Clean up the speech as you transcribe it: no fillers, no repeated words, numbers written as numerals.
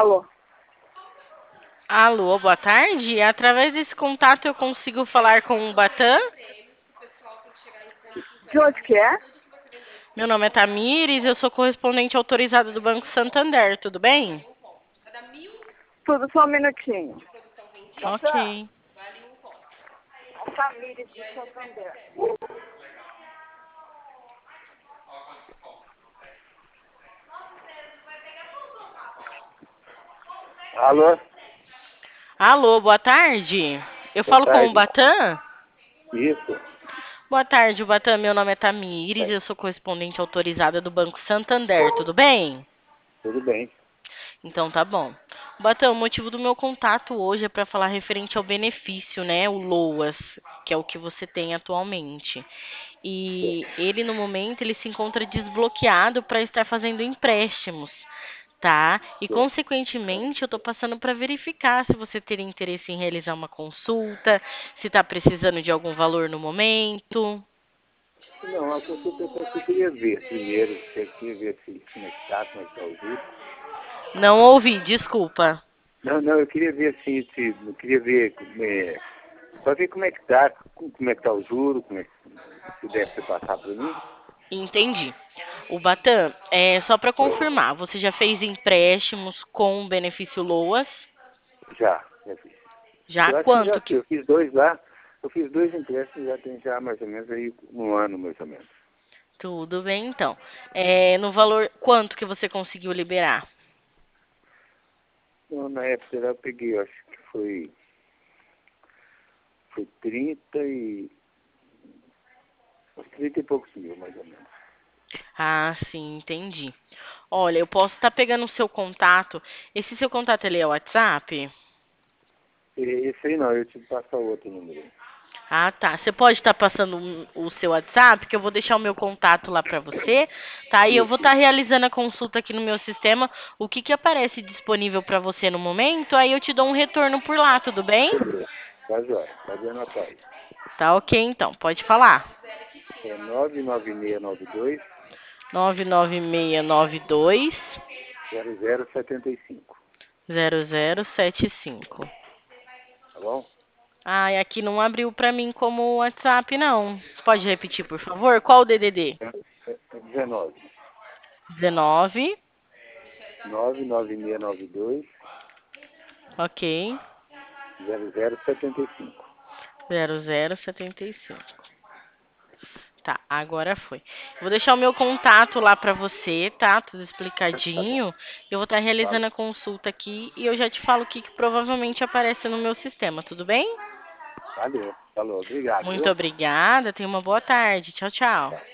Alô? Alô, boa tarde. Através desse contato eu consigo falar com o Batan? De onde que é? Meu nome é Tamires, eu sou correspondente autorizada do Banco Santander, tudo bem? Tudo, só um minutinho. Batan, Ok. a família de Santander. Alô? Alô, boa tarde. Eu Boa falo com o tarde. Batan? Isso. Boa tarde, Batan. Meu nome é Tamires, eu sou correspondente autorizada do Banco Santander, tudo bem? Tudo bem. Então tá bom. Batan, o motivo do meu contato hoje é para falar referente ao benefício, né? O LOAS, que é o que você tem atualmente. E ele, no momento, ele se encontra desbloqueado para estar fazendo empréstimos, tá? E, consequentemente, eu estou passando para verificar se você teria interesse em realizar uma consulta, se está precisando de algum valor no momento. Não, a consulta eu queria ver primeiro. Eu queria ver se como é que tá o juro. Não ouvi, desculpa. Não, eu queria ver assim, eu queria ver, para ver como é que tá, como é que tá o juro, como é que se deve passar para mim. Entendi. O Batan, só para confirmar, você já fez empréstimos com benefício LOAS? Já fiz. Já Eu acho que já quanto fiz. que... Eu fiz dois lá. Eu fiz dois empréstimos, já tem já mais ou menos aí um ano, mais ou menos. Tudo bem, então. No valor, quanto que você conseguiu liberar? Então, na época lá eu peguei, eu acho que foi 30 e poucos mil, mais ou menos. Ah, sim, entendi. Olha, eu posso estar pegando o seu contato. Esse seu contato, ele é o WhatsApp? Esse aí não, eu tive que passar outro número. Ah, tá. Você pode estar passando o seu WhatsApp, que eu vou deixar o meu contato lá para você, tá? E eu vou Isso, estar isso. realizando a consulta aqui no meu sistema. O que que aparece disponível para você no momento, aí eu te dou um retorno por lá, tudo bem? Tá jóia, pode anotar aí. Tá ok, então. Pode falar. É 99692 99692 0075, 0075. tá bom? Ai, aqui não abriu pra mim como WhatsApp, não. Você pode repetir, por favor? Qual o DDD? É 19. 19, 99692 ok, 0075. 0075. Tá, agora foi. Vou deixar o meu contato lá pra você, tá? Tudo Tá bom. explicadinho. Eu vou estar realizando Falou. a consulta aqui e eu já te falo o que que provavelmente aparece no meu sistema, tudo bem? Valeu. Falou. Obrigado, Muito viu? obrigada, tenha uma boa tarde. Tchau, tchau.